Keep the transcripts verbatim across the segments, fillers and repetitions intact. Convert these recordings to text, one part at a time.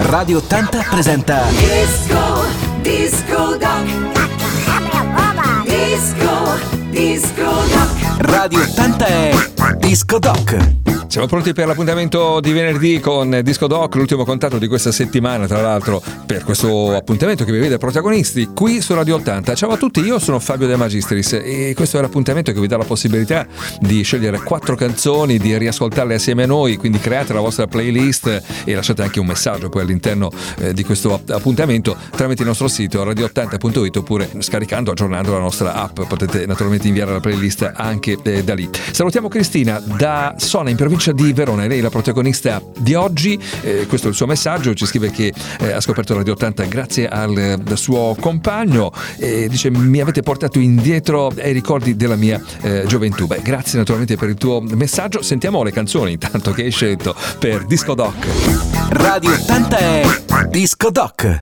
Radio ottanta presenta Disco, Disco Doc. Disco, Disco Doc. Radio ottanta è Disco Doc. Siamo pronti per l'appuntamento di venerdì con Disco Doc, l'ultimo contatto di questa settimana, tra l'altro, per questo appuntamento che vi vede protagonisti qui su Radio ottanta. Ciao a tutti, io sono Fabio De Magistris e questo è l'appuntamento che vi dà la possibilità di scegliere quattro canzoni, di riascoltarle assieme a noi, quindi create la vostra playlist e lasciate anche un messaggio poi all'interno eh, di questo appuntamento tramite il nostro sito radio ottanta punto it oppure scaricando, aggiornando la nostra app. Potete naturalmente inviare la playlist anche eh, da lì. Salutiamo Cristina da Sona in provincia di Verona, lei è la protagonista di oggi, eh, questo è il suo messaggio, ci scrive che eh, ha scoperto Radio ottanta grazie al, al suo compagno e dice: mi avete portato indietro ai ricordi della mia eh, gioventù. Beh, grazie naturalmente per il tuo messaggio. Sentiamo le canzoni intanto che hai scelto per Disco Doc. Radio ottanta è Disco Doc.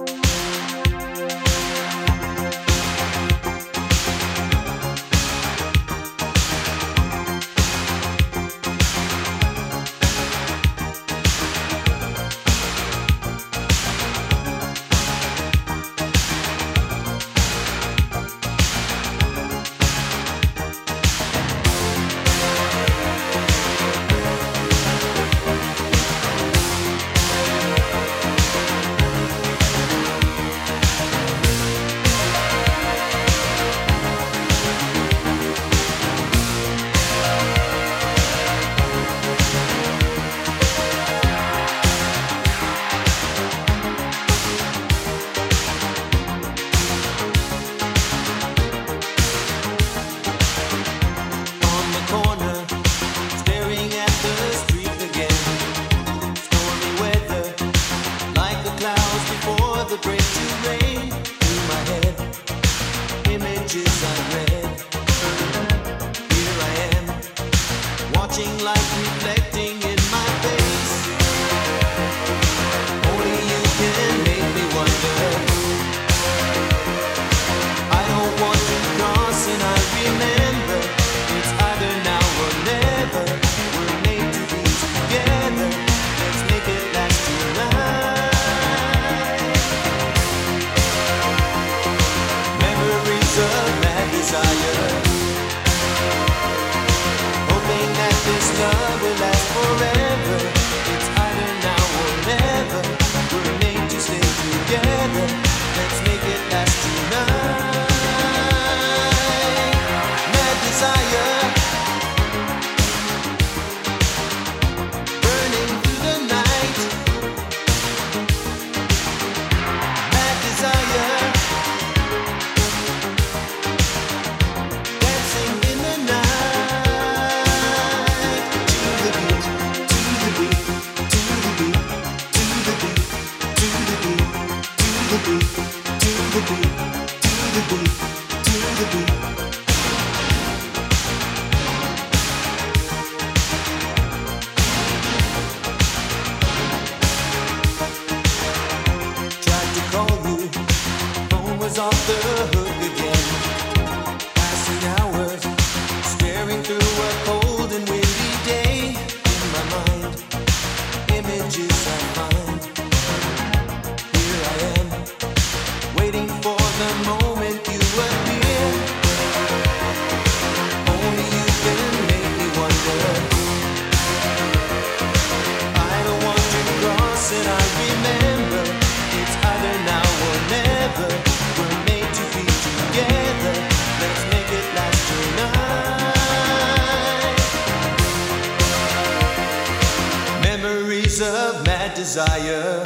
Desire,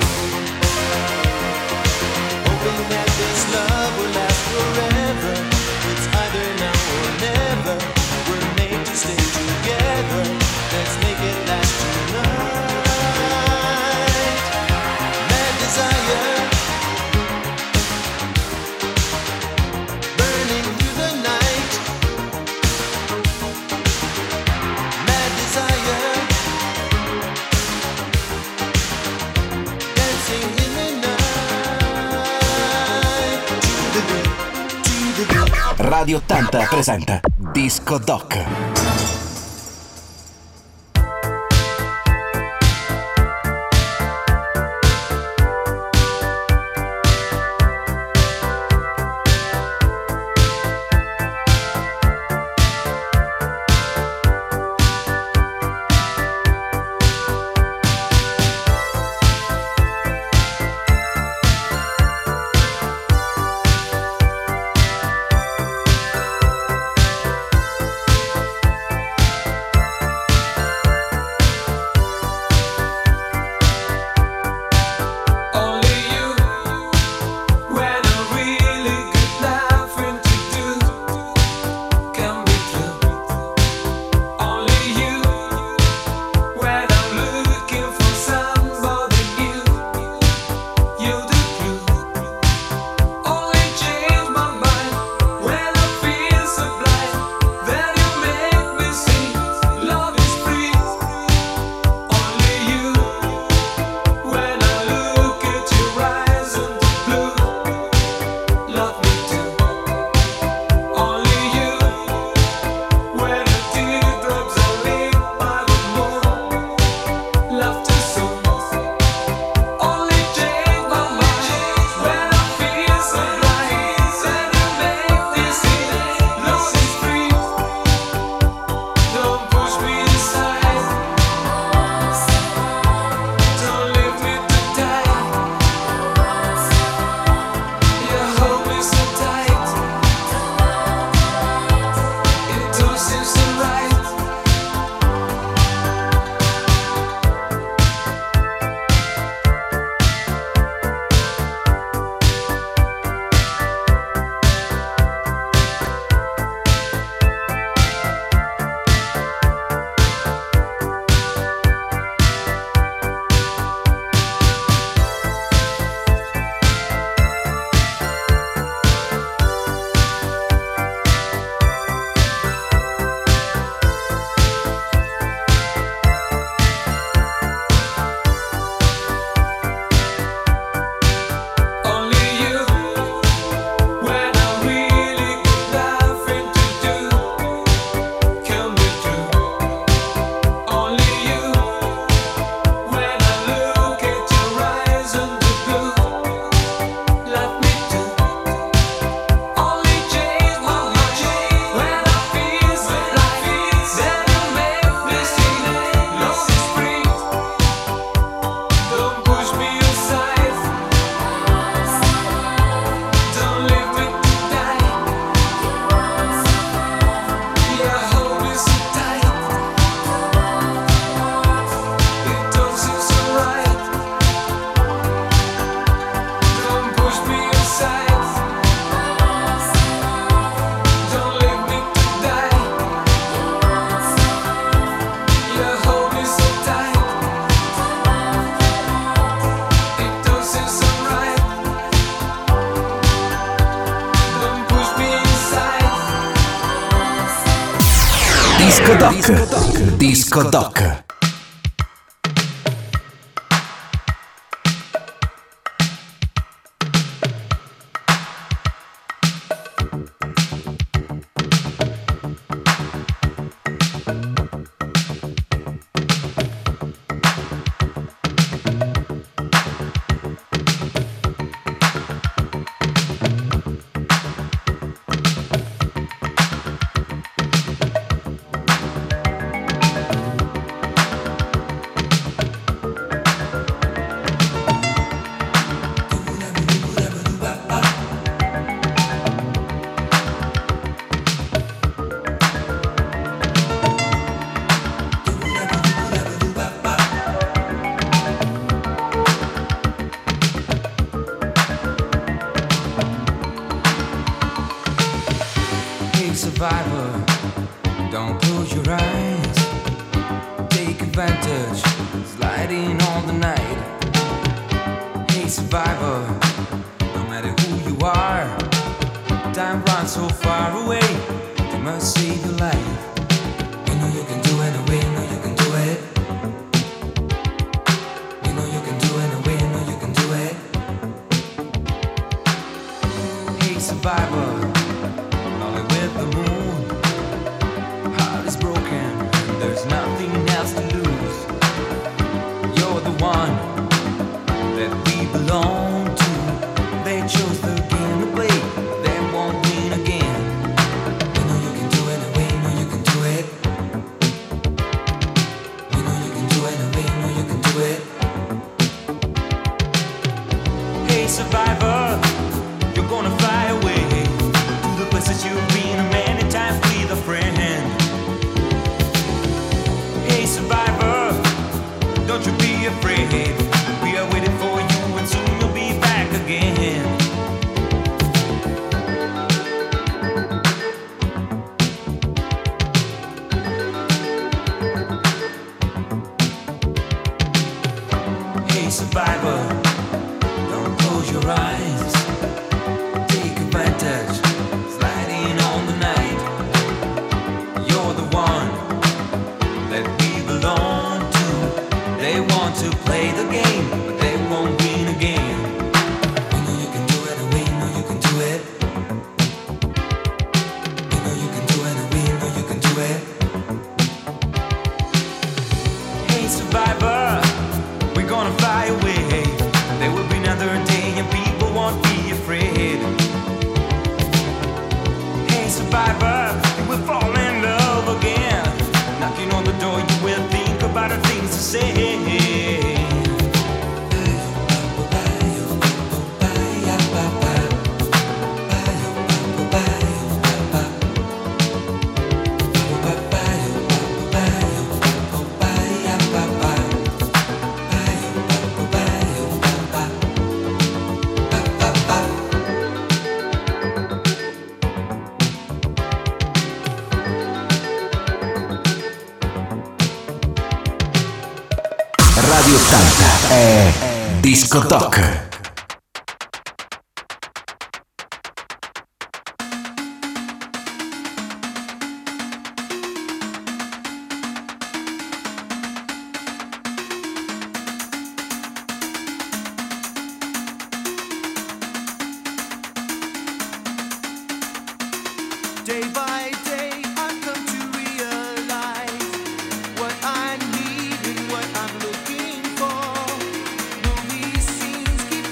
hoping that this love will last forever. It's either now or never. We're made to stay together. Let's make it last tonight. Mad desire, burning through the night. Mad desire. Radio ottanta presenta Disco Doc. Disco Doc. Disco Doc. Survivor, don't close your eyes. Take advantage, sliding on the night. Hey survivor, no matter who you are, time runs so far away. You must save your life. You know you can do it, you know you can do it. You know you can do it, you know you can do it. Hey survivor, the moon, heart is broken, and there's nothing else to lose. You're the one that we belong to. They chose the game to play, they won't win again. You know you can do it, you know you can do it. You know you can do it, you know you can do it. Hey survivor, you're gonna fly away to the places you've been. Don't you be afraid, we are waiting for you and soon you'll be back again. Hey survivor, don't close your eyes. Take advantage, sliding on the night. You're the one that we belong to. They want to play the game, but they won't win again. You know you can do it, and we know you can do it. You know you can do it, and we know you can do it. Hey survivor, we're gonna fly away. There will be another day and people won't be afraid. Hey survivor, we'll fall in love again. Knocking on the door, you will think about the things to say. Radio ottanta è Disco Doc. Day by day, I've come to realize what I need and what I'm looking for. Movie scenes keep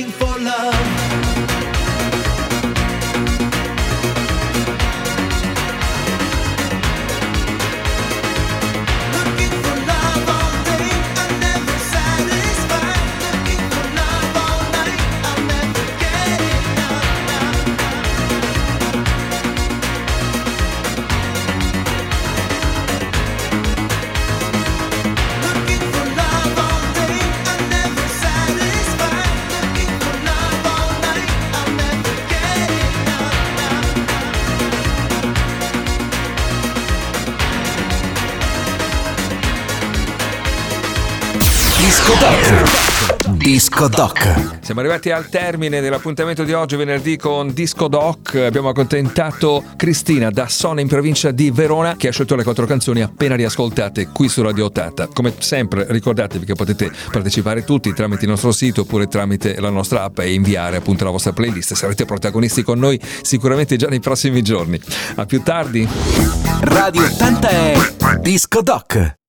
looking for love. Looking for love all day, I'm never satisfied. Looking for love all night, I'll never get enough. Looking for love all day, I'm never satisfied. Looking for love all night, I'll never get enough. Disco Doc. Disco Doc. Siamo arrivati al termine dell'appuntamento di oggi, venerdì, con Disco Doc. Abbiamo accontentato Cristina da Sona in provincia di Verona, che ha scelto le quattro canzoni appena riascoltate qui su Radio ottanta. Come sempre ricordatevi che potete partecipare tutti tramite il nostro sito oppure tramite la nostra app e inviare appunto la vostra playlist. Sarete protagonisti con noi sicuramente già nei prossimi giorni. A più tardi. Radio ottanta è Disco Doc.